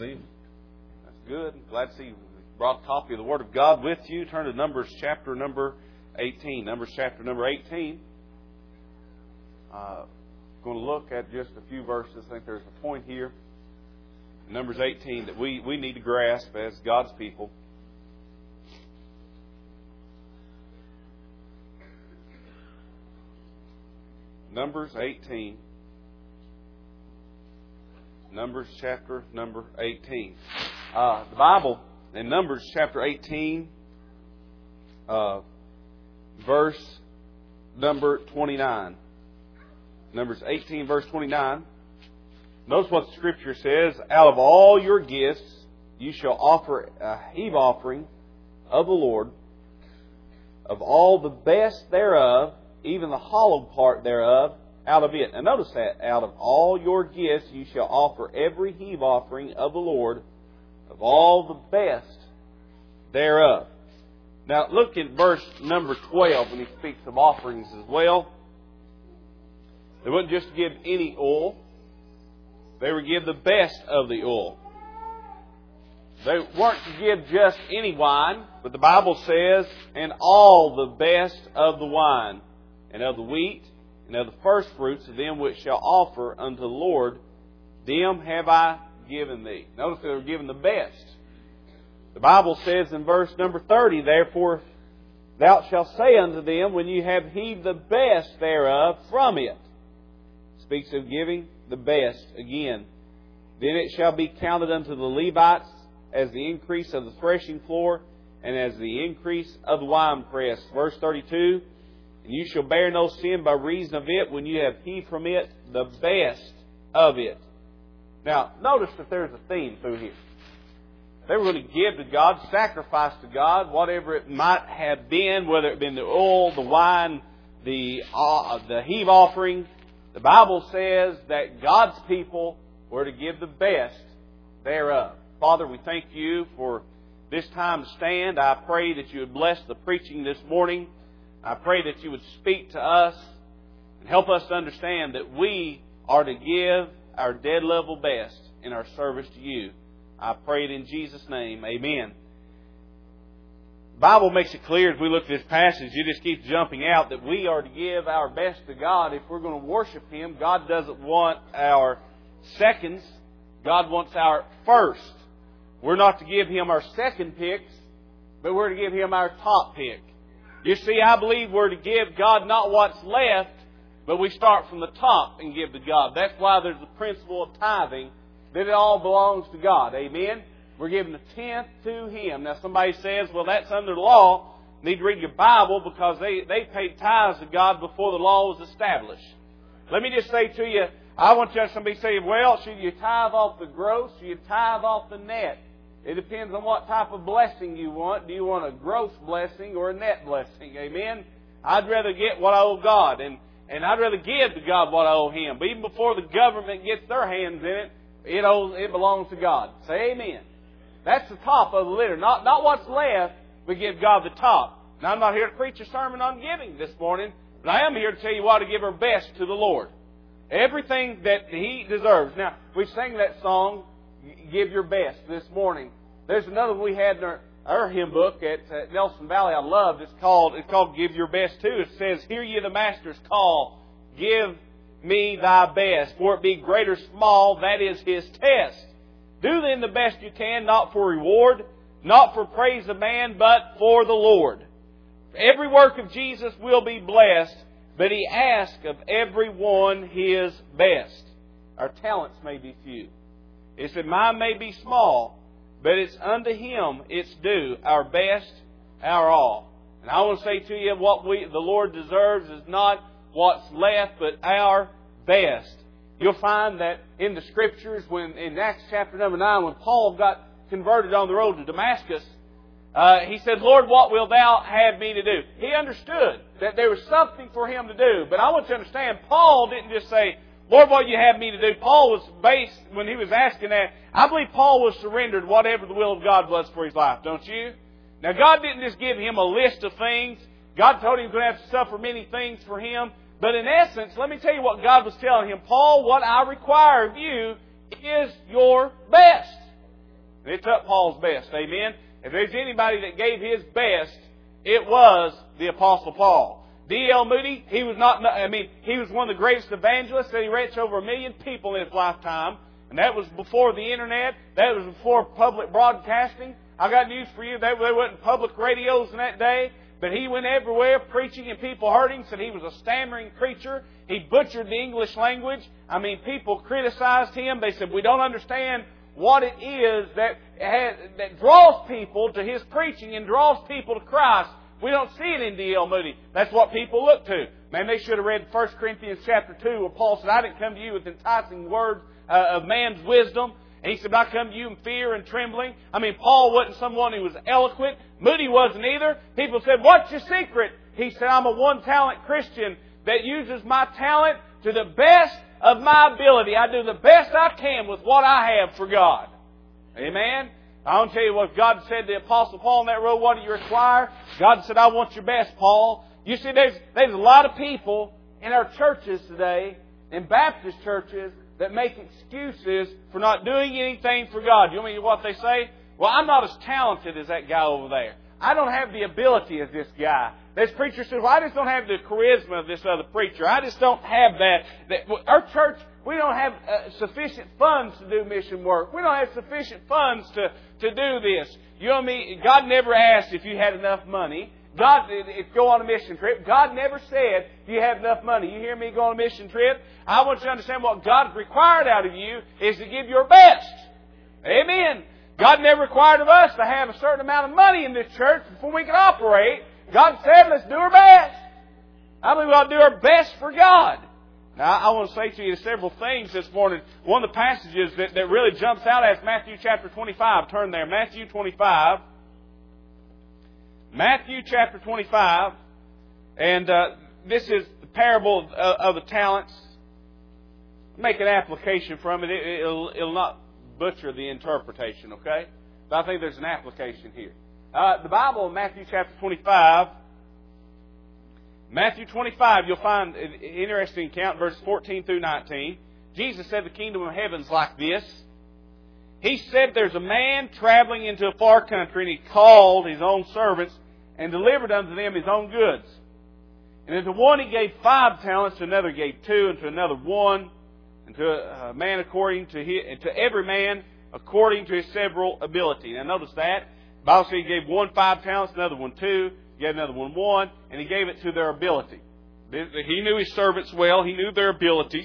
this evening. That's good. Glad to see you brought a copy of the Word of God with you. Turn to Numbers chapter number 18. Numbers chapter number 18. Going to look at just a few verses. I think there's a point here. Numbers 18 that we need to grasp as God's people. Numbers 18. Numbers chapter number 18. The Bible in Numbers chapter 18, verse number 29. Numbers 18, verse 29. Notice what the Scripture says. Out of all your gifts you shall offer a heave offering of the Lord, of all the best thereof, even the hollow part thereof, out of it. And notice that. Out of all your gifts you shall offer every heave offering of the Lord, of all the best thereof. Now look at verse number 12 when he speaks of offerings as well. They wouldn't just give any oil. They would give the best of the oil. They weren't to give just any wine, but the Bible says, and all the best of the wine, and of the wheat, and of the first fruits of them which shall offer unto the Lord, them have I given thee. Notice they were given the best. The Bible says in verse number 30, therefore thou shalt say unto them, when you have heaved the best thereof from it. Speaks of giving the best again. Then it shall be counted unto the Levites as the increase of the threshing floor, and as the increase of the winepress. Verse 32, and you shall bear no sin by reason of it when you have heaved from it the best of it. Now, notice that there's a theme through here. They were going to give to God, sacrifice to God, whatever it might have been, whether it been the oil, the wine, the heave offering. The Bible says that God's people were to give the best thereof. Father, we thank you for this time to stand. I pray that you would bless the preaching this morning. I pray that you would speak to us and help us to understand that we are to give our dead level best in our service to you. I pray it in Jesus' name. Amen. The Bible makes it clear as we look at this passage, it just keeps jumping out, that we are to give our best to God. If we're going to worship Him, God doesn't want our seconds. God wants our first. We're not to give Him our second picks, but we're to give Him our top pick. You see, I believe we're to give God not what's left, but we start from the top and give to God. That's why there's the principle of tithing, that it all belongs to God. Amen? We're giving the tenth to Him. Now somebody says, well, that's under the law. You need to read your Bible because they paid tithes to God before the law was established. Let me just say to you, I want you to have somebody say, well, should you tithe off the gross? Should you tithe off the net? It depends on what type of blessing you want. Do you want a gross blessing or a net blessing? Amen? I'd rather get what I owe God. And I'd rather give to God what I owe Him. But even before the government gets their hands in it, it belongs to God. Say amen. That's the top of the litter. Not what's left, but give God the top. Now, I'm not here to preach a sermon on giving this morning, but I am here to tell you what to give our best to the Lord. Everything that He deserves. Now, we sang that song, Give Your Best, this morning. There's another one we had in our hymn book at Nelson Valley I loved. It's called Give Your Best Too. It says, hear ye the Master's call, give me thy best, for it be great or small, that is His test. Do then the best you can, not for reward, not for praise of man, but for the Lord. Every work of Jesus will be blessed, but He asks of every one his best. Our talents may be few. It said, mine may be small, but it's unto Him it's due, our best, our all. And I want to say to you, what the Lord deserves is not what's left, but our best. You'll find that in the Scriptures, when in Acts chapter number 9, when Paul got converted on the road to Damascus, he said, Lord, what wilt thou have me to do? He understood that there was something for him to do. But I want you to understand, Paul didn't just say, Lord, what you have me to do? Paul was based, when he was asking that, I believe Paul was surrendered whatever the will of God was for his life, don't you? Now, God didn't just give him a list of things. God told him he was going to have to suffer many things for him. But in essence, let me tell you what God was telling him. Paul, what I require of you is your best. And it took Paul's best. Amen? If there's anybody that gave his best, it was the Apostle Paul. D.L. Moody, he was one of the greatest evangelists that he reached over 1 million people in his lifetime. And that was before the internet. That was before public broadcasting. I got news for you. There wasn't public radios in that day. But he went everywhere preaching and people heard him. Said he was a stammering preacher. He butchered the English language. People criticized him. They said, we don't understand what it is that draws people to his preaching and draws people to Christ. We don't see it in D.L. Moody. That's what people look to. Man, they should have read 1 Corinthians chapter 2 where Paul said, I didn't come to you with enticing words of man's wisdom. And he said, I come to you in fear and trembling. Paul wasn't someone who was eloquent. Moody wasn't either. People said, what's your secret? He said, I'm a one-talent Christian that uses my talent to the best of my ability. I do the best I can with what I have for God. Amen? I want to tell you what God said to the Apostle Paul on that road. What do you require? God said, I want your best, Paul. You see, there's a lot of people in our churches today, in Baptist churches, that make excuses for not doing anything for God. You know what they say? Well, I'm not as talented as that guy over there. I don't have the ability as this guy. This preacher says, well, I just don't have the charisma of this other preacher. I just don't have that. Our church, we don't have sufficient funds to do mission work. We don't have sufficient funds to do this. You know what I mean? God never asked if you had enough money. Go on a mission trip. God never said you have enough money. You hear me? Go on a mission trip. I want you to understand what God required out of you is to give your best. Amen. God never required of us to have a certain amount of money in this church before we can operate. God said, let's do our best. I believe we ought to do our best for God. Now, I want to say to you several things this morning. One of the passages that really jumps out at Matthew chapter 25. Turn there. Matthew 25. Matthew chapter 25. And this is the parable of the talents. Make an application from it. It'll not butcher the interpretation, okay? But I think there's an application here. The Bible in Matthew chapter 25. Matthew 25, you'll find an interesting account, verses 14 through 19. Jesus said the kingdom of heaven's like this. He said there's a man traveling into a far country, and he called his own servants and delivered unto them his own goods. And unto one he gave 5 talents, to another gave 2, and to another 1, and to a man according to his, and to every man according to his several ability. Now notice that. The Bible says he gave one 5 talents, another one 2, he gave another one 1, and he gave it to their ability. He knew his servants well, he knew their abilities,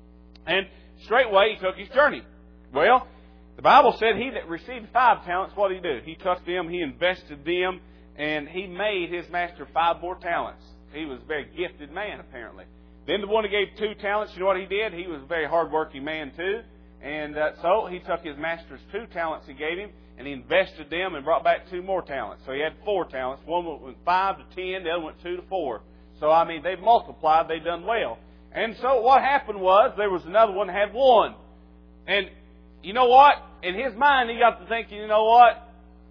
and straightway he took his journey. Well, the Bible said he that received 5 talents, what did he do? He took them, he invested them, and he made his master 5 more talents. He was a very gifted man, apparently. Then the one who gave 2 talents, you know what he did? He was a very hard-working man, too. And so he took his master's 2 talents he gave him, and he invested them and brought back 2 more talents. So he had 4 talents. One went 5 to 10, the other went 2 to 4. So, they've multiplied, they've done well. And so what happened was, there was another one that had 1. And you know what? In his mind, he got to thinking, you know what?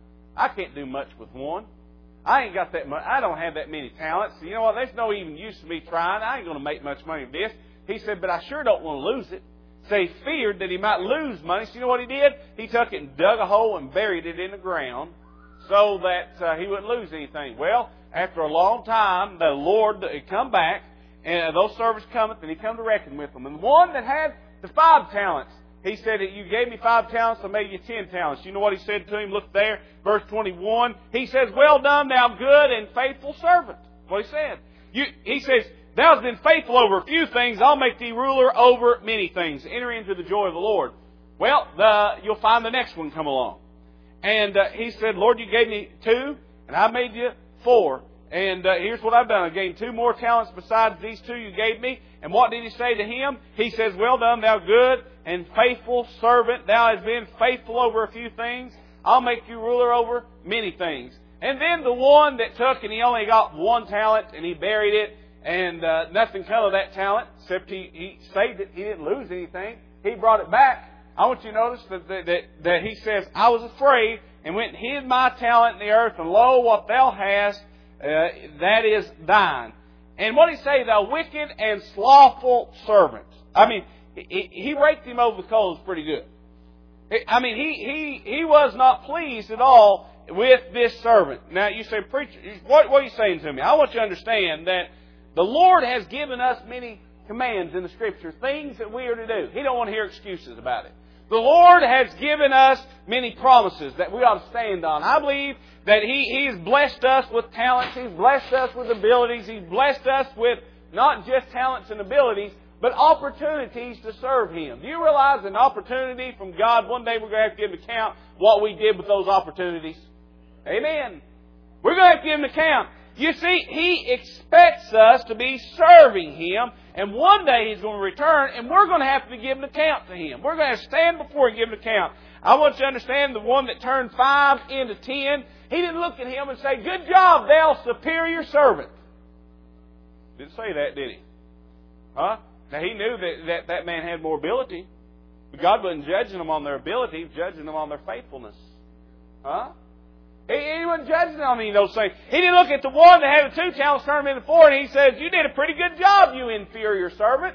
I can't do much with 1. I ain't got that much. I don't have that many talents. You know what? There's no even use to me trying. I ain't going to make much money with this. He said, but I sure don't want to lose it. So he feared that he might lose money. So you know what he did? He took it and dug a hole and buried it in the ground so that he wouldn't lose anything. Well, after a long time, the Lord had come back, and those servants cometh, and he come to reckon with them. And the one that had the 5 talents, he said, you gave me 5 talents, I made you 10 talents. You know what he said to him? Look there, verse 21. He says, well done, thou good and faithful servant. What he said. He says, thou hast been faithful over a few things, I'll make thee ruler over many things. Enter into the joy of the Lord. Well, you'll find the next one come along. And he said, Lord, you gave me 2, and I made you 4. And here's what I've done. I gained 2 more talents besides these 2 you gave me. And what did he say to him? He says, well done, thou good and faithful servant. Thou hast been faithful over a few things. I'll make you ruler over many things. And then the one that took and he only got 1 talent and he buried it and nothing come of that talent except he saved it. He didn't lose anything. He brought it back. I want you to notice that he says, I was afraid and went and hid my talent in the earth, and lo, what thou hast, that is thine. And what did he say? Thou wicked and slothful servant. He raked him over the coals pretty good. He was not pleased at all with this servant. Now, you say, preacher, what are you saying to me? I want you to understand that the Lord has given us many commands in the Scripture, things that we are to do. He don't want to hear excuses about it. The Lord has given us many promises that we ought to stand on. I believe that He's blessed us with talents. He's blessed us with abilities. He's blessed us with not just talents and abilities, but opportunities to serve Him. Do you realize an opportunity from God, one day we're going to have to give an account what we did with those opportunities? Amen. We're going to have to give an account. You see, He expects us to be serving Him, and one day He's going to return, and we're going to have to give an account to Him. We're going to stand before Him and give an account. I want you to understand the one that turned 5 into 10, he didn't look at him and say, "Good job, thou superior servant." Didn't say that, did he? Huh? Now, he knew that man had more ability. But God wasn't judging them on their ability. He was judging them on their faithfulness. Huh? He wasn't judging them on any of those things. He didn't look at the one that had the 2 talents, turned them into 4, and he says, "You did a pretty good job, you inferior servant."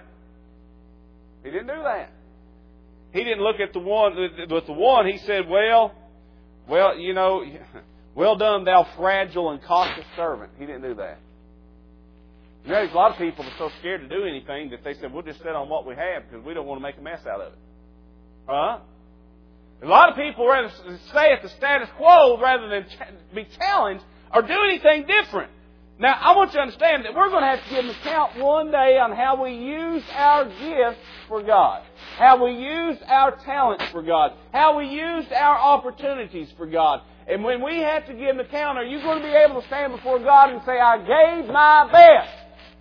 He didn't do that. He didn't look at the one with the one. He said, well, you know, "Well done, thou fragile and cautious servant." He didn't do that. You know, there's a lot of people that are so scared to do anything that they said, "We'll just sit on what we have because we don't want to make a mess out of it." Huh? A lot of people rather stay at the status quo rather than be challenged or do anything different. Now, I want you to understand that we're going to have to give an account one day on how we use our gifts for God, how we used our talents for God, how we used our opportunities for God. And when we have to give an account, are you going to be able to stand before God and say, "I gave my best"?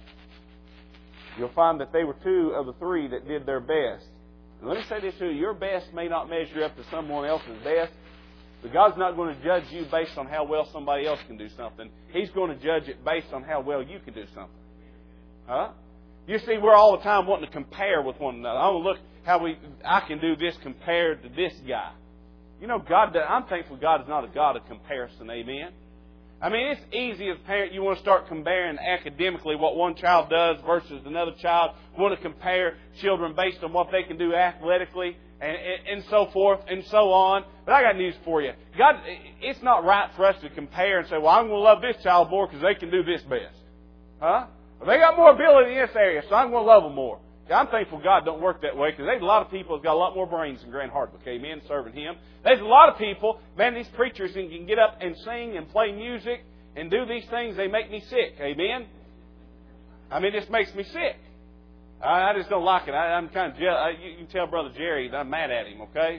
You'll find that they were 2 of the 3 that did their best. And let me say this to you, your best may not measure up to someone else's best, but God's not going to judge you based on how well somebody else can do something. He's going to judge it based on how well you can do something. Huh? You see, we're all the time wanting to compare with one another. I want to look how I can do this compared to this guy. You know, I'm thankful God is not a God of comparison. Amen. I mean, it's easy as a parent, you want to start comparing academically what one child does versus another child. You want to compare children based on what they can do athletically and so forth and so on. But I got news for you. God, it's not right for us to compare and say, "Well, I'm going to love this child more because they can do this best." Huh? Well, they got more ability in this area, so I'm going to love them more. I'm thankful God don't work that way because there's a lot of people that's got a lot more brains than Grant Hardwick, amen, serving Him. There's a lot of people, man, these preachers can get up and sing and play music and do these things, they make me sick, amen. I mean, it just makes me sick. I just don't like it. I'm kind of jealous. You can tell Brother Jerry that I'm mad at him, okay?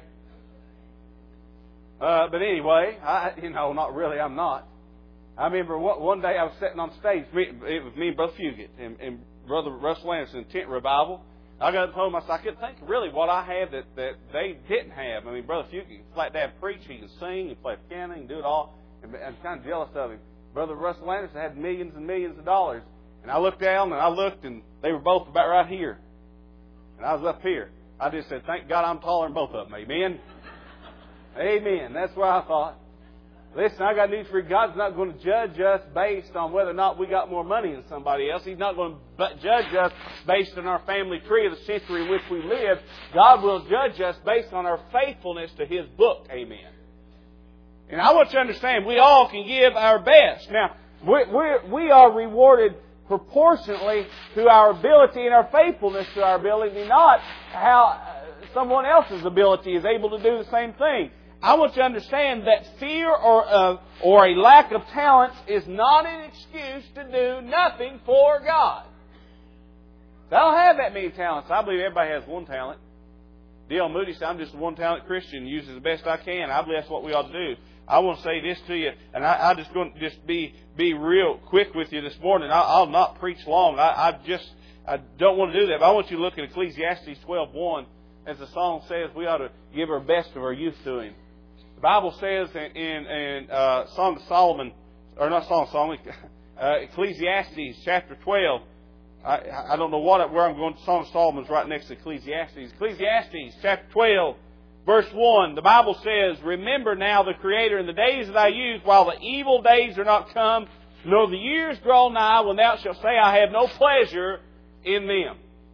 But anyway, not really, I'm not. I remember one day I was sitting on stage. It was me and Brother Fugit and Brother Russell Anderson, Tent Revival. I got up home, I couldn't think of really what I had that they didn't have. I mean, Brother Fugit can flat dab preach, he can sing, he can play piano, he can do it all. And I'm kind of jealous of him. Brother Russell Anderson had millions and millions of dollars. And I looked down and I looked and they were both about right here. And I was up here. I just said, "Thank God I'm taller than both of them." Amen. Amen. That's what I thought. Listen, I got news for you. God's not going to judge us based on whether or not we got more money than somebody else. He's not going to judge us based on our family tree of the century in which we live. God will judge us based on our faithfulness to His book. Amen. And I want you to understand, we all can give our best. Now, we are rewarded proportionately to our ability and our faithfulness to our ability, not how someone else's ability is able to do the same thing. I want you to understand that fear or a lack of talents is not an excuse to do nothing for God. So I don't have that many talents. I believe everybody has one talent. D.L. Moody said, "I'm just a one-talent Christian, use it the best I can." I believe that's what we ought to do. I want to say this to you, and I just going to just be real quick with you this morning. I'll not preach long. I don't want to do that, but I want you to look at Ecclesiastes 12:1. As the song says, we ought to give our best of our youth to Him. The Bible says in Song of Solomon, or not Song of Solomon, Ecclesiastes chapter 12. I don't know where I'm going. Song of Solomon's right next to Ecclesiastes. Ecclesiastes chapter 12, verse 1. The Bible says, "Remember now the Creator in the days of thy youth, while the evil days are not come, nor the years draw nigh, when thou shalt say, I have no pleasure in them."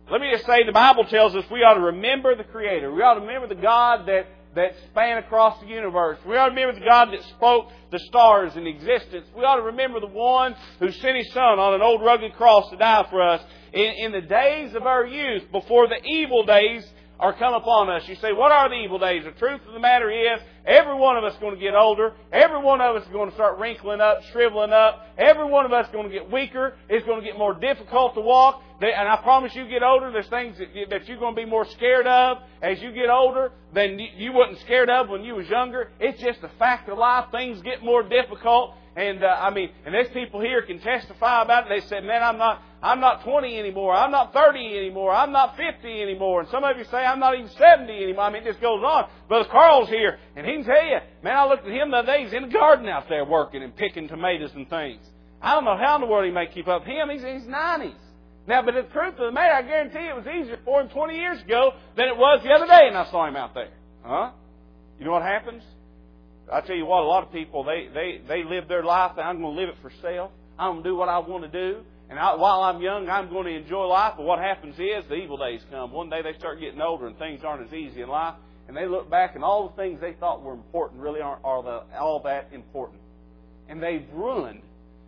let me just say, the Bible tells us we ought to remember the Creator. We ought to remember the God that span across the universe. We ought to remember the God that spoke the stars in existence. We ought to remember the one who sent His Son on an old rugged cross to die for us in the days of our youth, before the evil days are come upon us. You say, what are the evil days? The truth of the matter is, every one of us is going to get older. Every one of us is going to start wrinkling up, shriveling up. Every one of us is going to get weaker. It's going to get more difficult to walk. And I promise you, get older, there's things that you're going to be more scared of as you get older than you wasn't scared of when you was younger. It's just a fact of life. Things get more difficult. And and there's people here can testify about it. They said, man, I'm not 20 anymore. I'm not 30 anymore. I'm not 50 anymore. And some of you say, I'm not even 70 anymore. I mean, it just goes on. Brother Carl's here, and he can tell you, man, I looked at him the other day. He's in the garden out there working and picking tomatoes and things. I don't know how in the world he may keep up. He's 90s. Now, but the truth of the matter, I guarantee it was easier for him 20 years ago than it was the other day, and I saw him out there. Huh? You know what happens? I tell you what, a lot of people, they live their life, and I'm going to live it for self. I'm going to do what I want to do. And while I'm young, I'm going to enjoy life. But what happens is the evil days come. One day they start getting older and things aren't as easy in life. And they look back and all the things they thought were important really aren't all that important. And they've ruined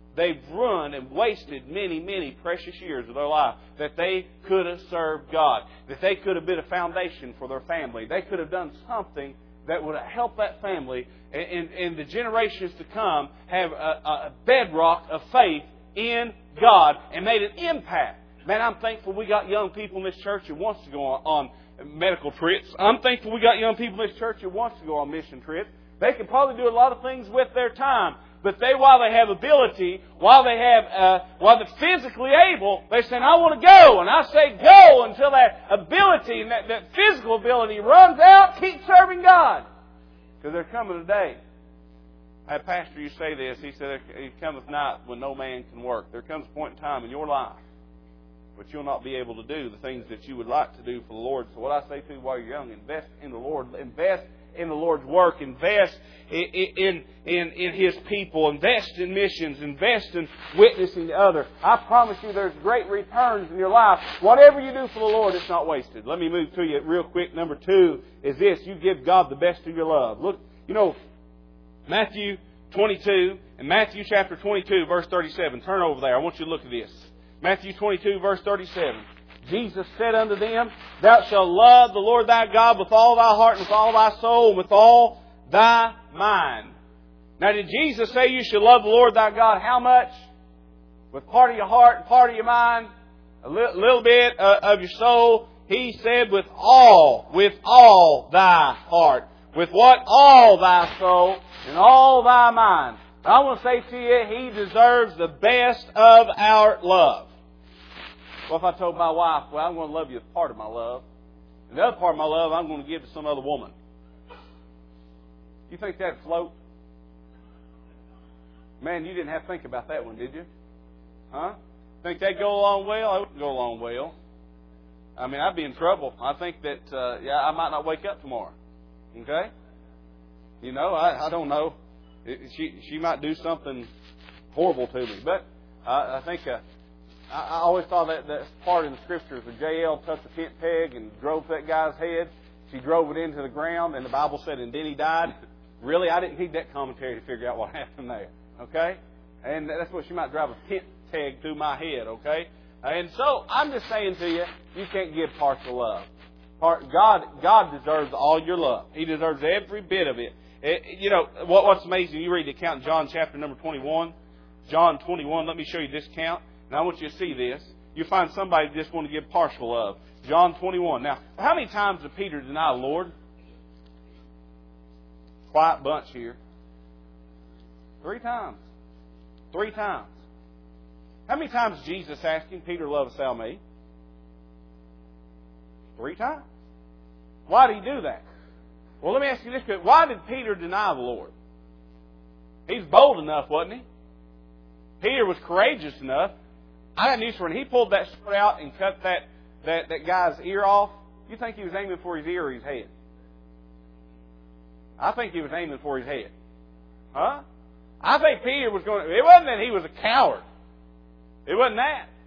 and wasted many, many precious years of their life that they could have served God. That they could have been a foundation for their family. They could have done something that would have helped that family and the generations to come have a bedrock of faith in God and made an impact. Man, I'm thankful we got young people in this church who wants to go on medical trips. I'm thankful we got young people in this church who wants to go on mission trips. They can probably do a lot of things with their time. But while they have ability, while they're physically able, they're saying, I want to go. And I say go until that ability and that physical ability runs out. Keep serving God. Because there cometh a day. I had a pastor used to say this. He said, there cometh night when no man can work. There comes a point in time in your life but you'll not be able to do the things that you would like to do for the Lord. So what I say to you while you're young, invest in the Lord. Invest in the Lord's work. Invest in His people. Invest in missions. Invest in witnessing to others. I promise you there's great returns in your life. Whatever you do for the Lord, it's not wasted. Let me move to you real quick. Number 2 is this. You give God the best of your love. Look, Matthew 22 and Matthew chapter 22, verse 37. Turn over there. I want you to look at this. Matthew 22, verse 37. Jesus said unto them, Thou shalt love the Lord thy God with all thy heart and with all thy soul and with all thy mind. Now, did Jesus say you should love the Lord thy God how much? With part of your heart and part of your mind? A little bit of your soul? He said with all thy heart. With what? All thy soul and all thy mind. I want to say to you, He deserves the best of our love. Well, if I told my wife, well, I'm going to love you with part of my love, and the other part of my love I'm going to give to some other woman. You think that'd float? Man, you didn't have to think about that one, did you? Huh? Think that'd go along well? It wouldn't go along well. I mean, I'd be in trouble. I think that, I might not wake up tomorrow. Okay? I don't know. She might do something horrible to me. But I think I always thought that part in the Scriptures where Jael took the tent peg and drove that guy's head. She drove it into the ground, and the Bible said, and then he died. Really? I didn't need that commentary to figure out what happened there. Okay? And that's what she might drive a tent peg through my head. Okay? And so I'm just saying to you, you can't give partial love. God deserves all your love. He deserves every bit of it. What's amazing, you read the account in John chapter number 21. John 21, let me show you this account. And I want you to see this. You find somebody that just want to give partial love. John 21. Now, how many times did Peter deny the Lord? Quiet bunch here. 3 times. 3 times. How many times did Jesus ask him, Peter, lovest thou me? 3 times. Why did he do that? Well, let me ask you this. Why did Peter deny the Lord? He's bold enough, wasn't he? Peter was courageous enough. I got news for him. He pulled that sword out and cut that guy's ear off. You think he was aiming for his ear or his head? I think he was aiming for his head. Huh? I think Peter was going to... It wasn't that he was a coward. It wasn't that.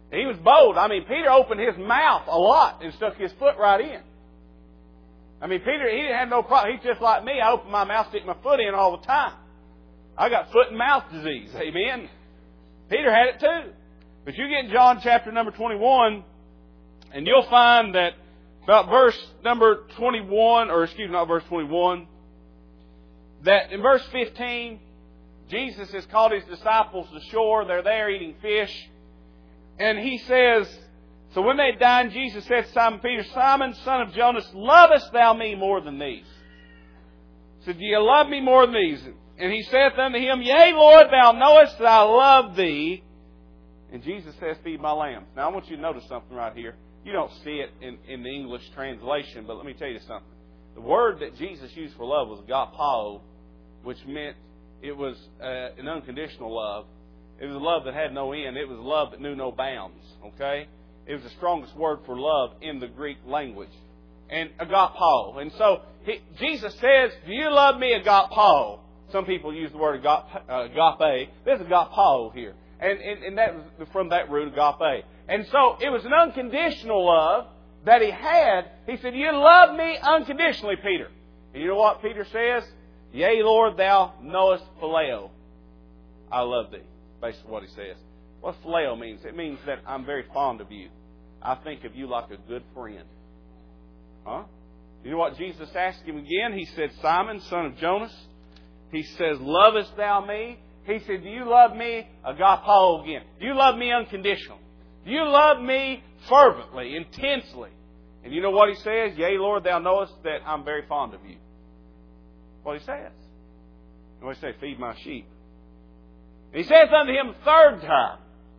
He was bold. I mean, Peter opened his mouth a lot and stuck his foot right in. I mean, Peter, he didn't have no problem. He's just like me. I open my mouth, stick my foot in all the time. I got foot and mouth disease. Amen. Peter had it too. But you get in John chapter number 21, and you'll find that about verse number 21, or excuse me, not verse 21, that in verse 15, Jesus has called His disciples to shore. They're there eating fish. And He says, so when they dined, Jesus said to Simon Peter, Simon, son of Jonas, lovest thou me more than these? He said, do you love me more than these? And He saith unto him, Yea, Lord, thou knowest that I love thee. And Jesus says, feed my lambs. Now I want you to notice something right here. You don't see it in the English translation, but let me tell you something. The word that Jesus used for love was agapao, which meant it was an unconditional love. It was a love that had no end. It was a love that knew no bounds. Okay? It was the strongest word for love in the Greek language. And agapao. And so Jesus says, do you love me, agapao? Some people use the word agape. There's agapao here. And that was from that root, agape. And so it was an unconditional love that He had. He said, you love me unconditionally, Peter. And you know what Peter says? Yea, Lord, thou knowest phileo. I love thee. Basically what he says. What phileo means? It means that I'm very fond of you. I think of you like a good friend. Huh? You know what Jesus asked him again? He said, Simon, son of Jonas. He says, lovest thou me? He said, do you love me? Agapao again. Do you love me unconditionally? Do you love me fervently, intensely? And you know what He says? Yea, Lord, thou knowest that I'm very fond of you. What He says. And what He says? Feed my sheep. And He saith unto him the third time,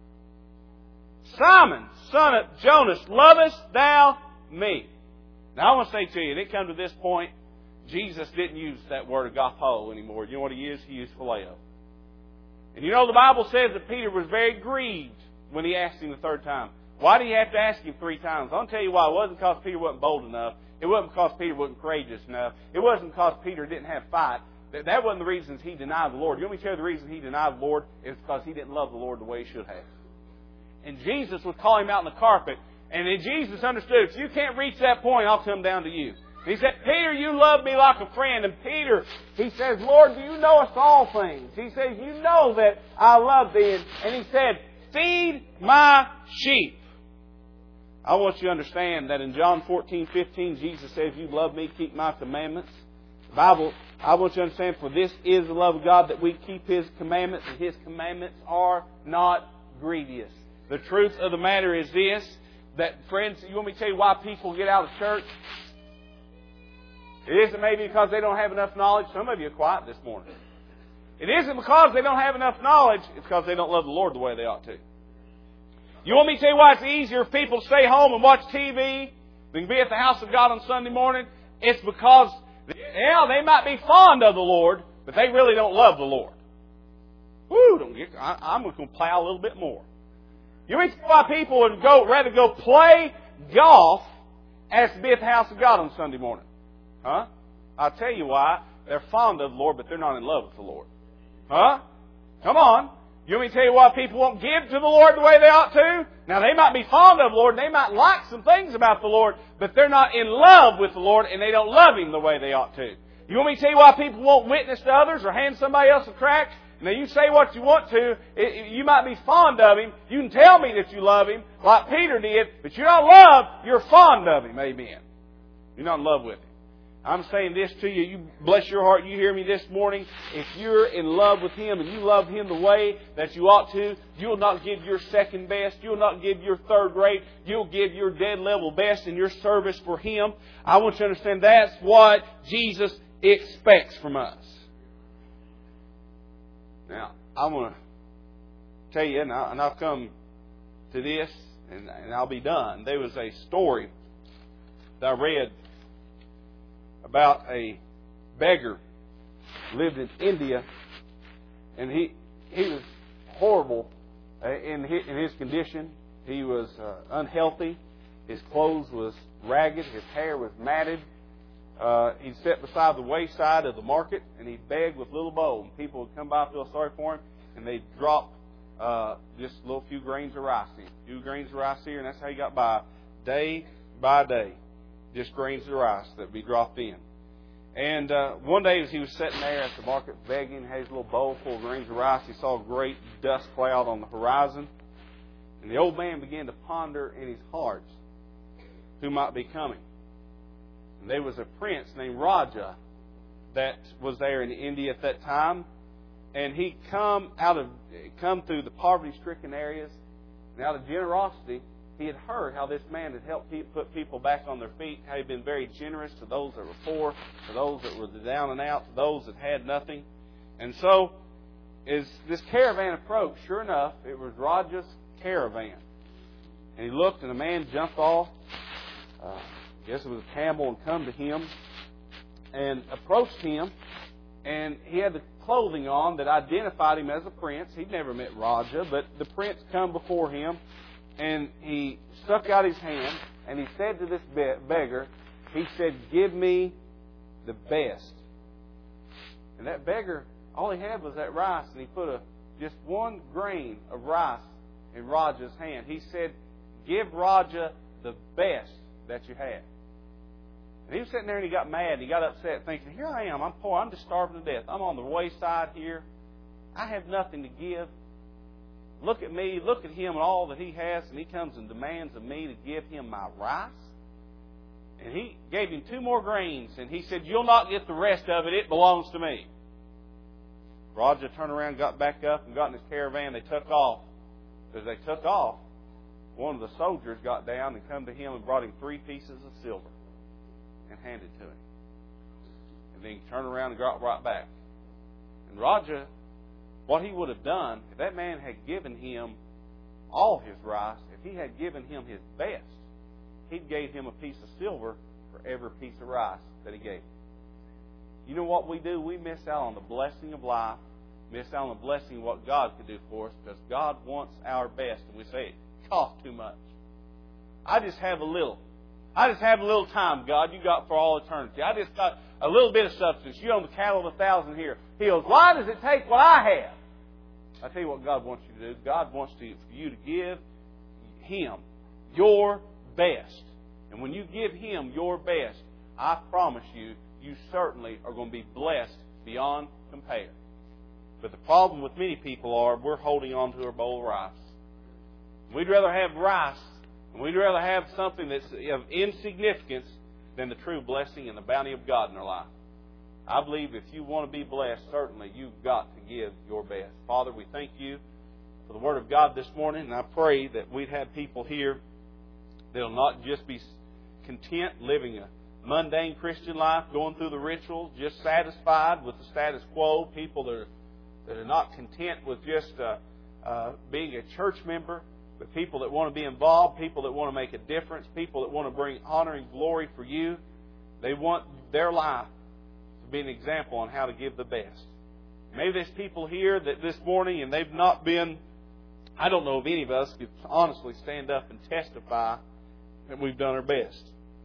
Simon, son of Jonas, lovest thou me? Now I want to say to you, it come to this point, Jesus didn't use that word agapao anymore. You know what He used? He used phileo. And you know the Bible says that Peter was very grieved when He asked Him the third time. Why did He have to ask Him 3 times? I'll tell you why. It wasn't because Peter wasn't bold enough. It wasn't because Peter wasn't courageous enough. It wasn't because Peter didn't have fight. That wasn't the reasons he denied the Lord. You want me to tell you the reason he denied the Lord? It's because he didn't love the Lord the way he should have. And Jesus would call him out on the carpet. And then Jesus understood, if you can't reach that point, I'll come down to you. And He said, Peter, you love me like a friend. And Peter, he says, Lord, do you know us all things? He says, you know that I love thee. And He said, feed my sheep. I want you to understand that in John 14:15, Jesus says, you love me, keep my commandments. The Bible, I want you to understand, for this is the love of God, that we keep His commandments, and His commandments are not grievous. The truth of the matter is this, that, friends, you want me to tell you why people get out of church? It isn't maybe because they don't have enough knowledge. Some of you are quiet this morning. It isn't because they don't have enough knowledge. It's because they don't love the Lord the way they ought to. You want me to tell you why it's easier for people to stay home and watch TV than be at the house of God on Sunday morning? It's because, yeah, they might be fond of the Lord, but they really don't love the Lord. I'm going to plow a little bit more. You want me to tell you why people would rather go play golf as to be at the house of God on Sunday morning? Huh? I'll tell you why. They're fond of the Lord, but they're not in love with the Lord. Huh? Come on. You want me to tell you why people won't give to the Lord the way they ought to? Now, they might be fond of the Lord, and they might like some things about the Lord, but they're not in love with the Lord, and they don't love Him the way they ought to. You want me to tell you why people won't witness to others or hand somebody else a tract? Now, you say what you want to. You might be fond of Him. You can tell me that you love Him, like Peter did, but you're not love, you're fond of Him. Amen. You're not in love with Him. I'm saying this to you. You bless your heart. You hear me this morning. If you're in love with Him and you love Him the way that you ought to, you'll not give your second best. You'll not give your third rate. You'll give your dead level best in your service for Him. I want you to understand that's what Jesus expects from us. Now, I want to tell you, and I'll come to this, and I'll be done. There was a story that I read about a beggar who lived in India, and he was horrible in his condition. He was unhealthy. His clothes was ragged. His hair was matted. He'd sit beside the wayside of the market, and he'd beg with little bowl. And people would come by, feel sorry for him, and they'd drop just a little few grains of rice in. A few grains of rice here, and that's how he got by day day. Just grains of rice that would be dropped in. And one day as he was sitting there at the market begging, had his little bowl full of grains of rice, he saw a great dust cloud on the horizon. And the old man began to ponder in his heart who might be coming. And there was a prince named Raja that was there in India at that time. And he come through the poverty-stricken areas. And out of generosity, he had heard how this man had helped put people back on their feet, how he'd been very generous to those that were poor, to those that were down and out, to those that had nothing. And so, as this caravan approached, sure enough, it was Raja's caravan. And he looked, and a man jumped off. I guess it was a camel, and come to him and approached him. And he had the clothing on that identified him as a prince. He'd never met Raja, but the prince come before him. And he stuck out his hand, and he said to this beggar, he said, "Give me the best." And that beggar, all he had was that rice, and he put just one grain of rice in Raja's hand. He said, "Give Raja the best that you have." And he was sitting there, and he got mad, and he got upset, thinking, here I am, I'm poor, I'm just starving to death. I'm on the wayside here. I have nothing to give. Look at me, look at him and all that he has, and he comes and demands of me to give him my rice. And he gave him 2 more grains, and he said, "You'll not get the rest of it, it belongs to me." Raja turned around, got back up, and got in his caravan. They took off. As they took off, one of the soldiers got down and come to him and brought him 3 pieces of silver and handed to him. And then he turned around and got right back. And Raja, what he would have done, if that man had given him all his rice, if he had given him his best, he'd gave him a piece of silver for every piece of rice that he gave him. You know what we do? We miss out on the blessing of life, miss out on the blessing of what God could do for us, because God wants our best. And we say, it costs too much. I just have a little. I just have a little time, God, you got for all eternity. I just got a little bit of substance. You own the cattle of 1,000 here. Hills. Why does it take what I have? I tell you what God wants you to do. God wants for you to give Him your best. And when you give Him your best, I promise you, you certainly are going to be blessed beyond compare. But the problem with many people are we're holding on to our bowl of rice. We'd rather have rice, and we'd rather have something that's of insignificance than the true blessing and the bounty of God in our life. I believe if you want to be blessed, certainly you've got to give your best. Father, we thank you for the Word of God this morning, and I pray that we'd have people here that will not just be content living a mundane Christian life, going through the rituals, just satisfied with the status quo, people that are not content with just being a church member, but people that want to be involved, people that want to make a difference, people that want to bring honor and glory for you. They want their life to be an example on how to give the best. Maybe there's people here that this morning and they've not been, I don't know if any of us could honestly stand up and testify that we've done our best.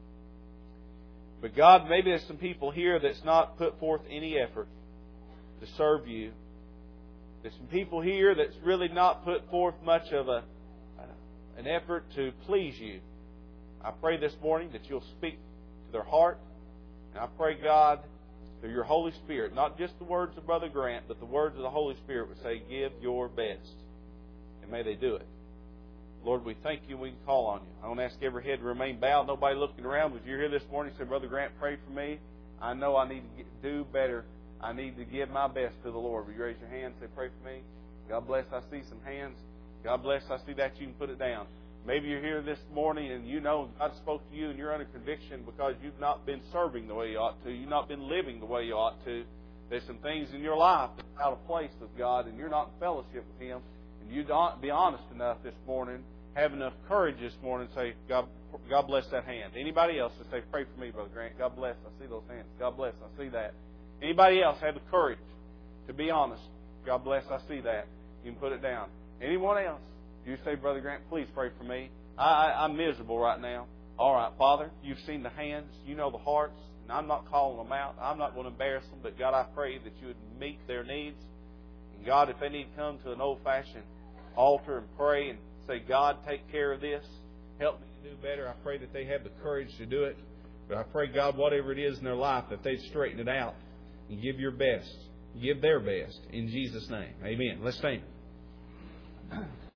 But God, maybe there's some people here that's not put forth any effort to serve you. There's some people here that's really not put forth much of an effort to please you. I pray this morning that you'll speak to their heart. And I pray, God, through your Holy Spirit, not just the words of Brother Grant, but the words of the Holy Spirit would say, give your best. And may they do it. Lord, we thank you. We can call on you. I want to ask every head to remain bowed. Nobody looking around. If you're here this morning and say, Brother Grant, pray for me. I know I need to do better. I need to give my best to the Lord. Will you raise your hand and say, pray for me? God bless. I see some hands. God bless. I see that. You can put it down. Maybe you're here this morning and you know God spoke to you and you're under conviction because you've not been serving the way you ought to. You've not been living the way you ought to. There's some things in your life that's out of place with God and you're not in fellowship with Him. And you don't be honest enough this morning, have enough courage this morning to say, God bless that hand. Anybody else to say, pray for me, Brother Grant. God bless. I see those hands. God bless. I see that. Anybody else have the courage to be honest? God bless. I see that. You can put it down. Anyone else? You say, Brother Grant, please pray for me. I'm miserable right now. All right, Father, you've seen the hands. You know the hearts. And I'm not calling them out. I'm not going to embarrass them. But, God, I pray that you would meet their needs. And, God, if they need to come to an old-fashioned altar and pray and say, God, take care of this. Help me to do better. I pray that they have the courage to do it. But I pray, God, whatever it is in their life, that they straighten it out and give your best. Give their best. In Jesus' name. Amen. Let's stand.